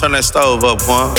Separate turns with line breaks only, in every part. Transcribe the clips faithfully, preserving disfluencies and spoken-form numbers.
turn that stove up, Quan.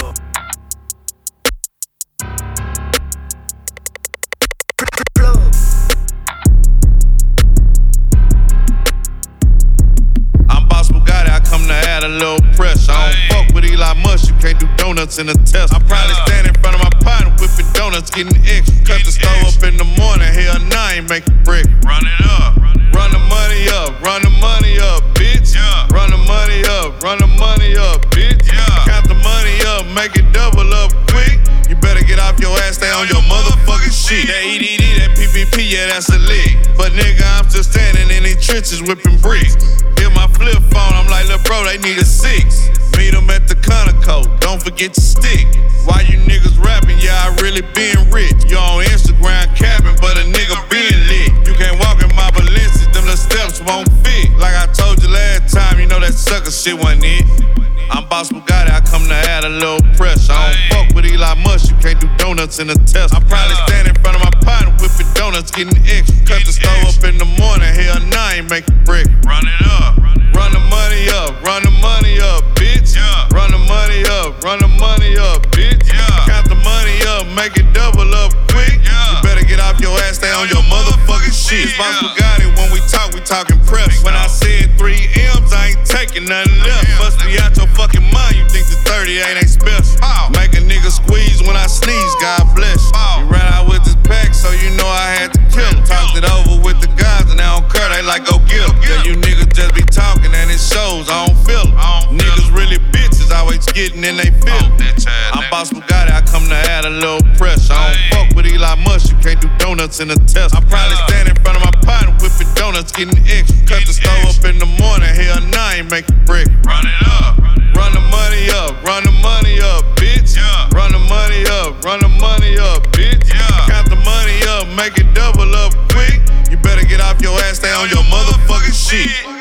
I'm Boss Bugatti, I come to add a little pressure. I don't fuck with Elon Musk, you can't do donuts in a test. I'm probably standing in front of my partner, whipping donuts, getting extra. Cut the stove up in the morning, hell nah, I ain't making brick.
Run it up.
Run the money up, run the money up, bitch.
Yeah.
Run the money up, run the money up, bitch.
Yeah.
Count the money up, make it double up quick. You better get off your ass, stay on your motherfucking shit. That E D D, that P P P, yeah, that's a lick. But nigga, I'm just standing in these trenches whipping bricks. Hit my flip phone, I'm like, look, bro, they need a six. Meet them at the Conoco, don't forget your stick. Why you niggas rapping? Yeah, I really been rich. You on Instagram capping, but a nigga been lit. You can't walk in my Balenciaga, them little steps won't fit. Like I told you last time, you know that sucker shit wasn't it. I'm Boss Bugatti, I come to add a little pressure. I don't fuck with Elon Musk, you can't do donuts in a test. I'm probably standing in front of my partner, whipping donuts, getting extra. Cut the stove up in the morning, hell nah, I ain't making brick.
Run it up.
Run the money up, run the money up, bitch.
Yeah.
Run the money up, run the money up, bitch.
Yeah.
Count the money up, make it double up quick.
Yeah.
You better get off your ass, stay on your motherfucking shit.
Yeah.
Boss Bugatti, when we talk, we talking preps. When I said three M's, I ain't taking nothing left.
Yeah.
Must be out your fucking mind, you think the thirty ain't ain't special.
Pow.
Make a nigga squeeze when I sneeze, God bless you.
Pow.
You ran out with this pack, so you know I had to kill him. Talked it over with the guys, and they don't care, they like, go get him. Yeah, you niggas just be talking, and it shows, I don't feel it.
I don't feel
Niggas
it.
really bitches, always getting in they feel
Oh,
it.
bitch ass
I'm
nigga.
Boss Bugatti, I come to add a little pressure. I don't
Hey.
fuck with Elon Musk, you can't do donuts in a test. I'm probably
Yeah.
standing in front of my partner, whipping donuts, getting extra. Cut the
Getting
stove up
extra.
in the morning, hell nah, I ain't making brick.
Run it up.
Run the money up, run the money up, bitch.
Yeah.
Run the money up, run the money up, bitch.
Yeah.
Count the money up, make it double up quick. You better get off your ass, stay on your motherfucking shit.